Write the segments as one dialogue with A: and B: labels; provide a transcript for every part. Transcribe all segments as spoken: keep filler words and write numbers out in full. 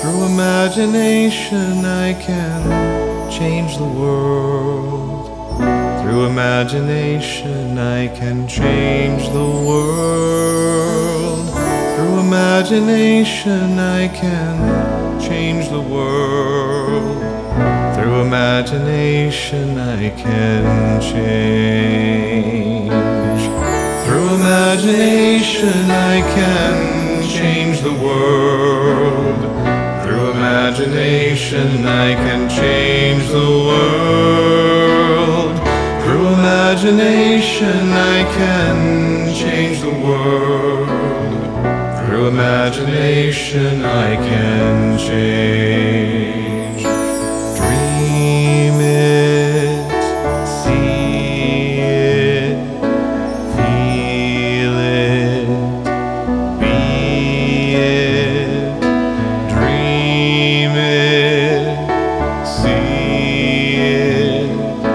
A: Through imagination I can change the world. Through imagination I can change the world. Through imagination I can change the world. Through imagination I can change. Through imagination I can change the world. Through imagination I can change the world. Through imagination I can change the world. Through imagination I can change. Dream it, see it, feel it, be it. Dream it, see it,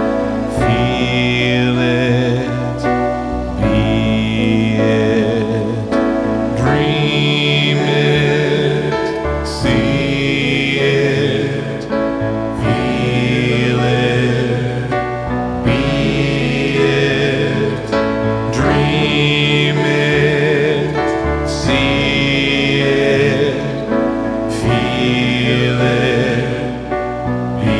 A: feel it, be it. Dream it, see it, feel it, be it. Dream it, see it, feel it, be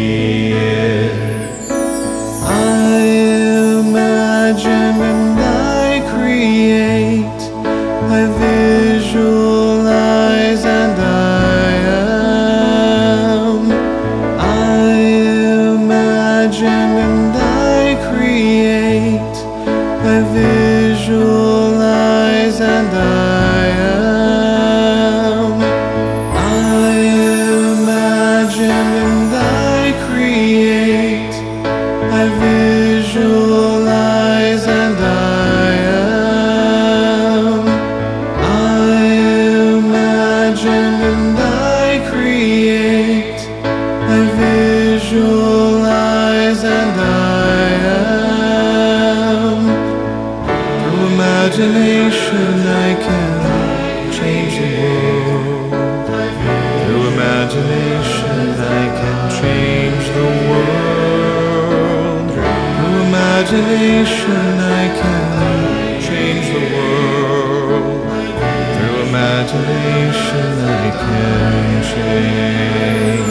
A: it. I imagine and I create, I visualize and I am. I imagine and I create, I visualize and I am. I imagine and I create, I visualize and I am. I imagine and I create, I visualize and I am. Through imagination I can change the world. Through imagination I can change the world. Through imagination I can change the world. Through imagination I can change.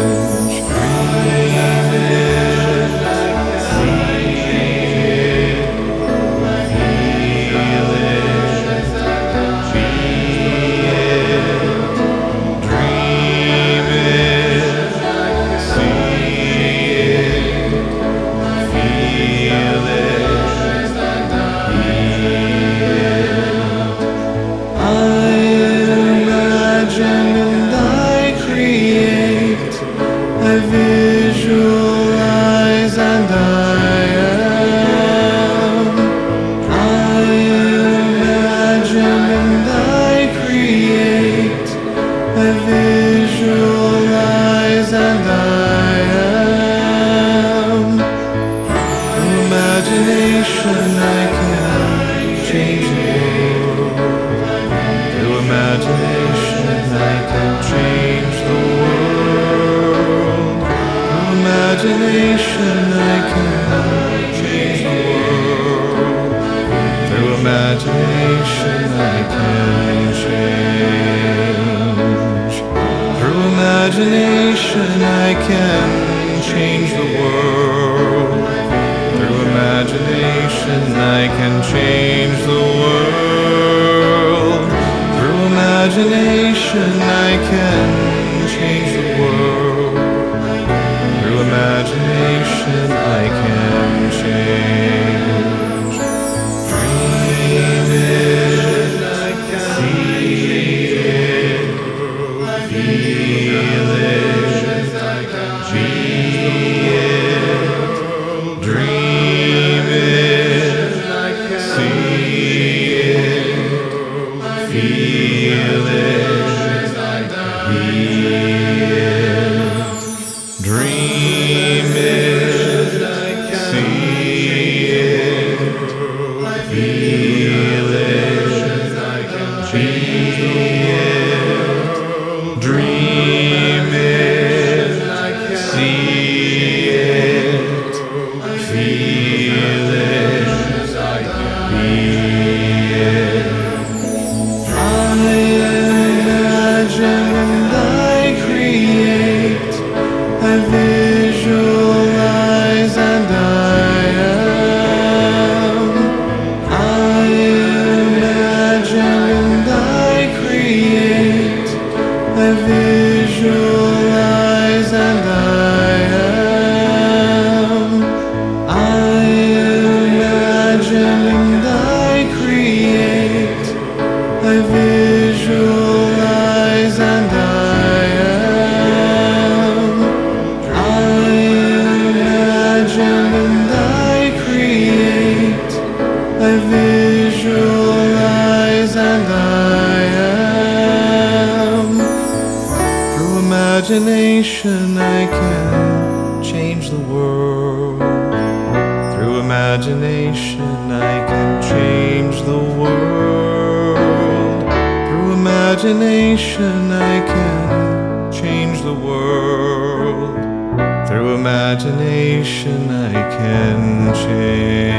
A: Dream it, see it, feel it, be it. Dream it, see it, feel it, be it. I imagine and I create, I visualize and I am. I imagine and I create, I visualize and I am. Through imagination I can change the world. Through imagination I can change the world. Through imagination I can change the world. Through imagination I can change. Through imagination I can change the world. Through imagination I can change the world. Through imagination I can change the world. Through imagination I can change. Dream it, see it, feel it, be it. Dream it, see it, feel it, be it. Dream it, see it, feel it, be it. Dream visualize and I am. I imagine and I create. I visualize and I am. Through imagination I can change the world. Through imagination I can change the world. Through imagination I can change the world. Through imagination I can change